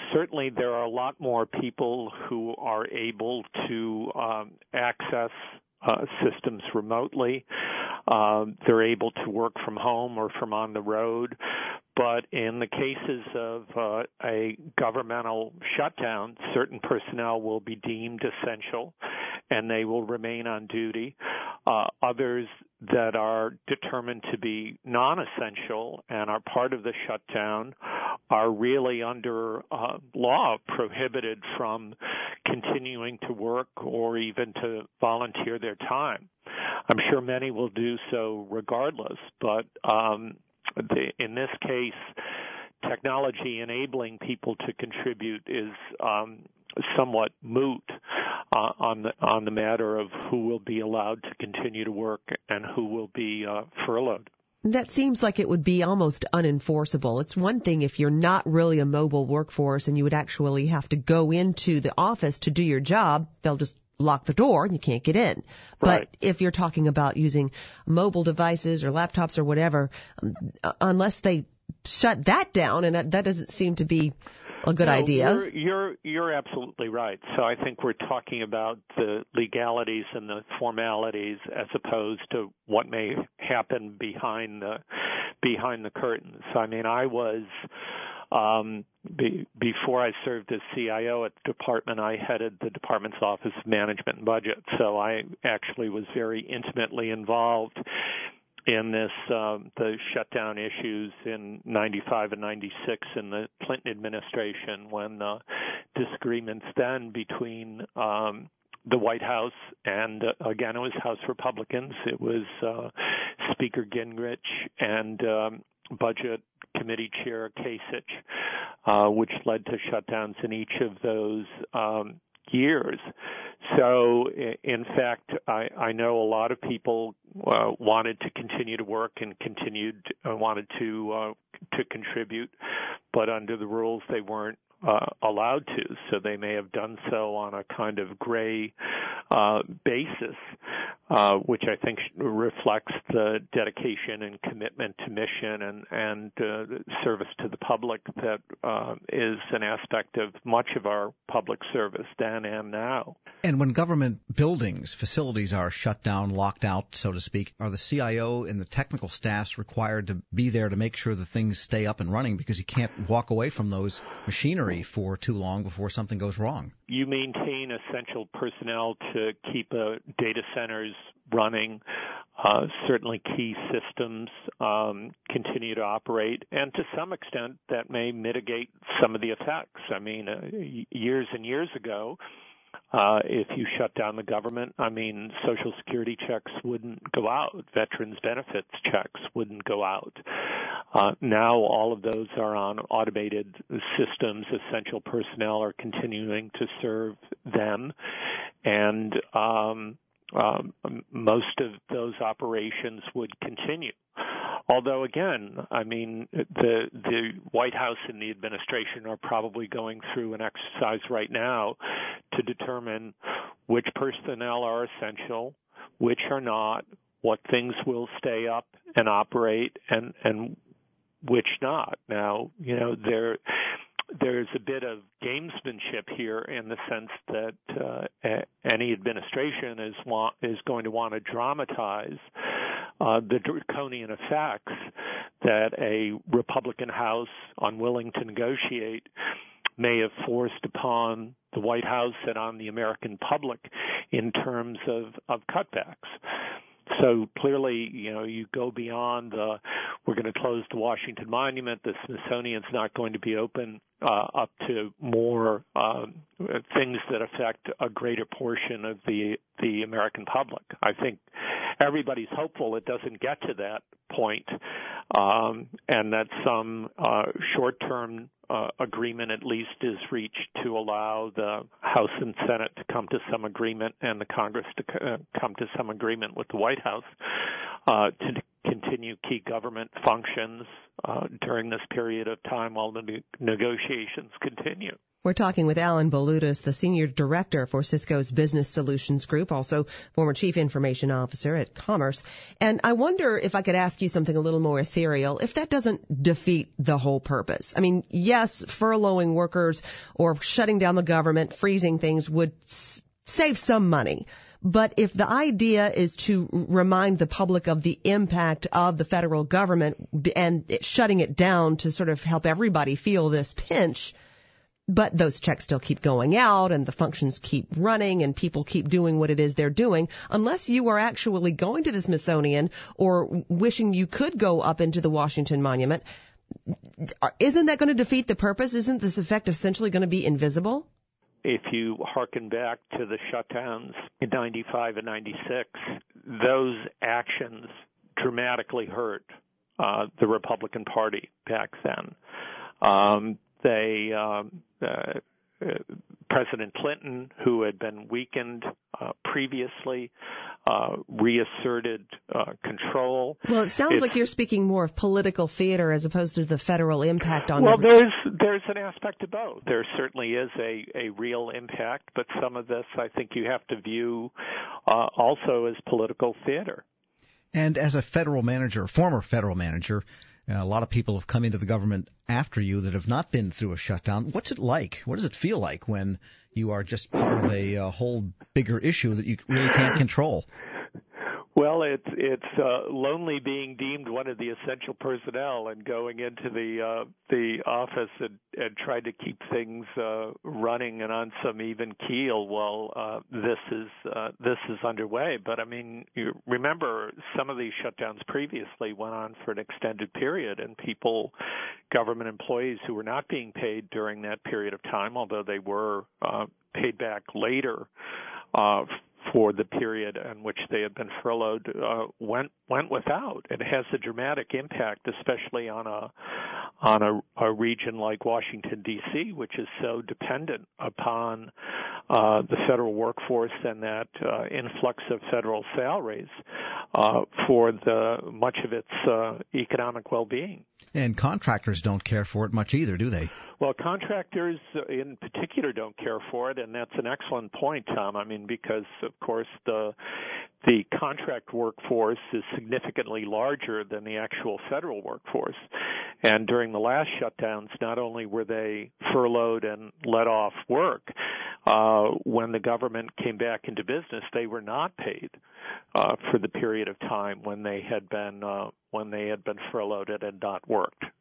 certainly there are a lot more people who are able to access systems remotely. They're able to work from home or from on the road. But in the cases of a governmental shutdown, certain personnel will be deemed essential, and they will remain on duty. Others that are determined to be non-essential and are part of the shutdown are really under law prohibited from continuing to work or even to volunteer their time. I'm sure many will do so regardless, but in this case, technology enabling people to contribute is somewhat moot on the matter of who will be allowed to continue to work and who will be furloughed. That seems like it would be almost unenforceable. It's one thing if you're not really a mobile workforce and you would actually have to go into the office to do your job, they'll just lock the door and you can't get in. Right. But if you're talking about using mobile devices or laptops or whatever, unless they shut that down, and that doesn't seem to be a good idea. You're absolutely right. So I think we're talking about the legalities and the formalities as opposed to what may happen behind the curtains. I mean, I was before I served as CIO at the department, I headed the department's Office of Management and Budget. So I actually was very intimately involved in this, the shutdown issues in 95 and 96 in the Clinton administration when disagreements then between the White House and, again, it was House Republicans. It was Speaker Gingrich and Budget Committee Chair Kasich, which led to shutdowns in each of those years. So, in fact, I know a lot of people wanted to continue to work and wanted to contribute, but under the rules they weren't allowed to. So they may have done so on a kind of gray basis, which I think reflects the dedication and commitment to mission and service to the public that is an aspect of much of our public service then and now. And when government buildings, facilities are shut down, locked out, so to speak, are the CIO and the technical staffs required to be there to make sure that things stay up and running, because you can't walk away from those machinery for too long before something goes wrong? You maintain essential personnel to keep data centers running. Certainly key systems continue to operate, and to some extent that may mitigate some of the effects. I mean, years and years ago, if you shut down the government, I mean, Social Security checks wouldn't go out. Veterans benefits checks wouldn't go out. Now all of those are on automated systems. Essential personnel are continuing to serve them. And most of those operations would continue. Although, again, I mean, the White House and the administration are probably going through an exercise right now to determine which personnel are essential, which are not, what things will stay up and operate, and which not. Now, you know, there's a bit of gamesmanship here in the sense that any administration is going to want to dramatize the draconian effects that a Republican House unwilling to negotiate may have forced upon the White House and on the American public in terms of cutbacks. So clearly, you know, you go beyond we're going to close the Washington Monument, the Smithsonian's not going to be open, up to more things that affect a greater portion of the American public. I think everybody's hopeful it doesn't get to that point, and that some short-term agreement at least is reached to allow the House and Senate to come to some agreement and the Congress to come to some agreement with the White House to continue key government functions during this period of time while the negotiations continue. We're talking with Alan Boludas, the Senior Director for Cisco's Business Solutions Group, also former Chief Information Officer at Commerce. And I wonder if I could ask you something a little more ethereal, if that doesn't defeat the whole purpose. I mean, yes, furloughing workers or shutting down the government, freezing things would save some money. But if the idea is to remind the public of the impact of the federal government and shutting it down to sort of help everybody feel this pinch, but those checks still keep going out and the functions keep running and people keep doing what it is they're doing, unless you are actually going to the Smithsonian or wishing you could go up into the Washington Monument, isn't that going to defeat the purpose? Isn't this effect essentially going to be invisible? If you hearken back to the shutdowns in 95 and 96, those actions dramatically hurt the Republican Party back then. President Clinton, who had been weakened previously, reasserted control. Well, it sounds like you're speaking more of political theater as opposed to the federal impact on. Well, there's an aspect of both. There certainly is a real impact, but some of this I think you have to view also as political theater. And as a federal manager, former federal manager, a lot of people have come into the government after you that have not been through a shutdown. What's it like? What does it feel like when you are just part of a whole bigger issue that you really can't control? Well, it's lonely being deemed one of the essential personnel and going into the office and trying to keep things running and on some even keel while this is underway. But I mean, you remember some of these shutdowns previously went on for an extended period, and government employees who were not being paid during that period of time, although they were paid back later for the period in which they had been furloughed, went without. It has a dramatic impact, especially on a region like Washington, D.C., which is so dependent upon the federal workforce and that influx of federal salaries for much of its economic well-being. And contractors don't care for it much either, do they? Well, contractors in particular don't care for it, and that's an excellent point, Tom. I mean, because, of course, the contract workforce is significantly larger than the actual federal workforce. And during the last shutdowns, not only were they furloughed and let off work, when the government came back into business, they were not paid for the period of time when they had been furloughed and had not worked.